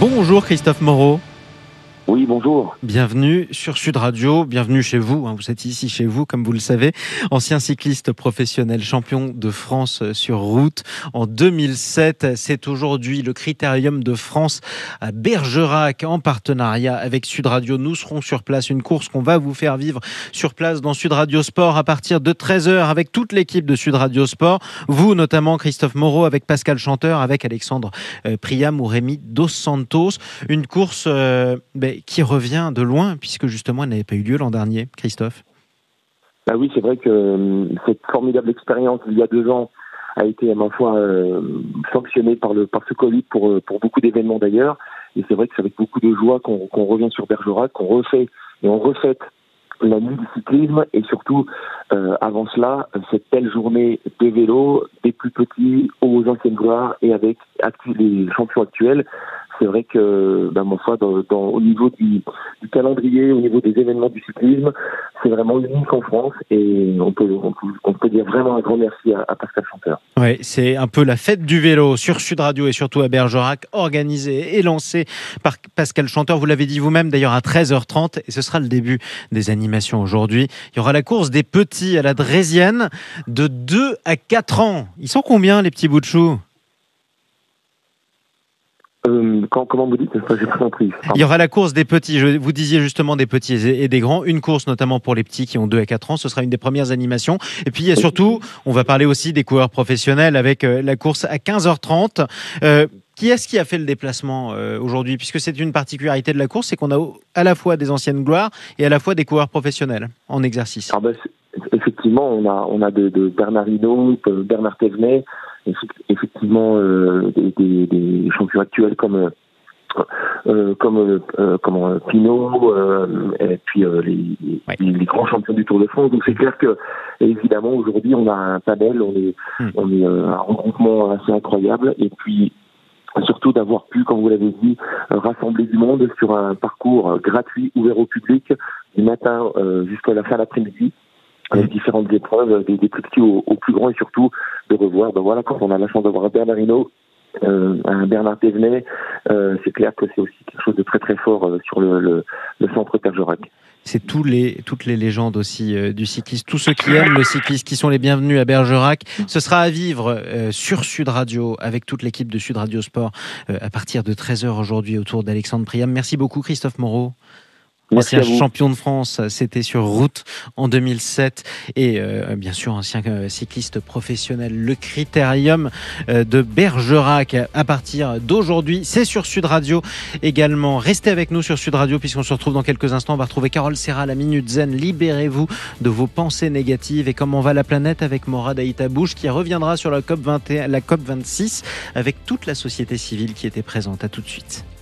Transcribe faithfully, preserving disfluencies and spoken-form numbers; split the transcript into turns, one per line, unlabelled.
Bonjour Christophe Moreau.
Oui, bonjour.
Bienvenue sur Sud Radio, bienvenue chez vous, hein, vous êtes ici chez vous comme vous le savez, ancien cycliste professionnel, champion de France sur route en deux mille sept. C'est aujourd'hui le Critérium de France à Bergerac en partenariat avec Sud Radio. Nous serons sur place, une course qu'on va vous faire vivre sur place dans Sud Radio Sport à partir de treize heures avec toute l'équipe de Sud Radio Sport. Vous notamment Christophe Moreau avec Pascal Chanteur, avec Alexandre euh, Priam ou Rémi Dos Santos. Une course euh, ben, qui revient de loin, puisque justement elle n'avait pas eu lieu l'an dernier, Christophe.
Bah oui, c'est vrai que euh, cette formidable expérience il y a deux ans a été à ma foi euh, sanctionnée par le par ce Covid pour pour beaucoup d'événements d'ailleurs. Et c'est vrai que c'est avec beaucoup de joie qu'on, qu'on revient sur Bergerac, qu'on refait et on refait la nuit du cyclisme et surtout euh, avant cela cette belle journée de vélo des plus petits aux anciennes gloires et avec les champions actuels. C'est vrai que, ben, ma foi, dans, dans, au niveau du, du calendrier, au niveau des événements du cyclisme, c'est vraiment unique en France et on peut, on peut, on peut dire vraiment un grand merci à, à Pascal Chanteur.
Oui, c'est un peu la fête du vélo sur Sud Radio et surtout à Bergerac, organisée et lancée par Pascal Chanteur. Vous l'avez dit vous-même d'ailleurs à treize heures trente et ce sera le début des animations aujourd'hui. Il y aura la course des petits à la Drésienne de deux à quatre ans. Ils sont combien les petits bouts de chou ?
Euh, quand, comment vous dites ? J'ai pas compris. Pardon.
Il y aura la course des petits. Je, vous disiez justement des petits et des grands. Une course notamment pour les petits qui ont deux à quatre ans. Ce sera une des premières animations. Et puis il y a surtout, on va parler aussi des coureurs professionnels avec euh, la course à quinze heures trente. Euh, qui est-ce qui a fait le déplacement euh, aujourd'hui ? Puisque c'est une particularité de la course, c'est qu'on a à la fois des anciennes gloires et à la fois des coureurs professionnels en exercice.
Ah ben, effectivement, on a, on a de, de Bernard Hinault, Bernard Thévenet, effectivement euh, des, des, des champions actuels comme euh, comme euh, comme Pinot euh, et puis euh, les,
ouais.
les, les grands champions du Tour de France. Donc c'est clair que évidemment aujourd'hui on a un panel, on est hmm. on est euh, un regroupement assez incroyable et puis surtout d'avoir pu, comme vous l'avez dit, rassembler du monde sur un parcours gratuit ouvert au public du matin euh, jusqu'à la fin de l'après-midi. Avec différentes épreuves, des, des plus petits aux, aux plus grands et surtout de revoir, ben voilà, quand on a la chance d'avoir un Bernard Hinault, euh, un Bernard Thévenet, euh, c'est clair que c'est aussi quelque chose de très très fort euh, sur le, le, le centre Bergerac.
C'est tous les, toutes les légendes aussi euh, du cyclisme, tous ceux qui aiment le cyclisme, qui sont les bienvenus à Bergerac. Ce sera à vivre euh, sur Sud Radio avec toute l'équipe de Sud Radio Sport euh, à partir de treize heures aujourd'hui autour d'Alexandre Priam. Merci beaucoup Christophe Moreau. Ancien champion de France, c'était sur route en deux mille sept et euh, bien sûr ancien cycliste professionnel. Le Critérium euh, de Bergerac à partir d'aujourd'hui, c'est sur Sud Radio également. Restez avec nous sur Sud Radio puisqu'on se retrouve dans quelques instants. On va retrouver Carole Serra, la Minute Zen. Libérez-vous de vos pensées négatives et comment va la planète avec Morad Aïtabouche qui reviendra sur la COP vingt et un, la COP vingt-six avec toute la société civile qui était présente. À tout de suite.